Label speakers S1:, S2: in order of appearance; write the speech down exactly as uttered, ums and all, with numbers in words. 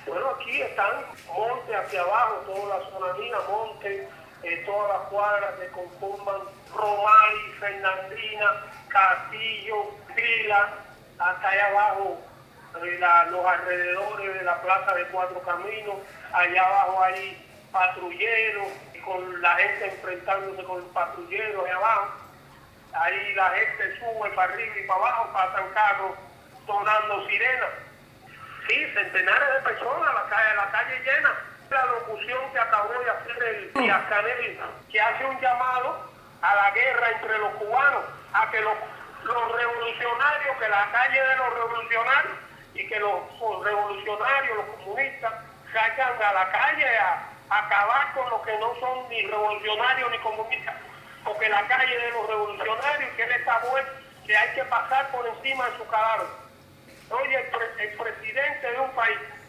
S1: Bueno, aquí están monte hacia abajo, toda la zona mía, monte, eh, todas las cuadras que conforman Romay, Fernandina, Castillo, Vila, hasta allá abajo, eh, la, los alrededores de la Plaza de Cuatro Caminos, allá abajo hay patrulleros, con la gente enfrentándose con el patrullero allá abajo. Ahí la gente sube para arriba y para abajo, pasan carros sonando sirenas. Sí, centenares de personas, la calle, la calle llena. La locución que acabó de hacer el Díaz Canel, que hace un llamado a la guerra entre los cubanos, a que los, los revolucionarios, que la calle de los revolucionarios y que los, los revolucionarios, los comunistas, salgan a la calle a, a acabar con los que no son ni revolucionarios ni comunistas, porque la calle de los revolucionarios, que él está bueno, que hay que pasar por encima de su cadáver. Oye, el, pre el presidente de un país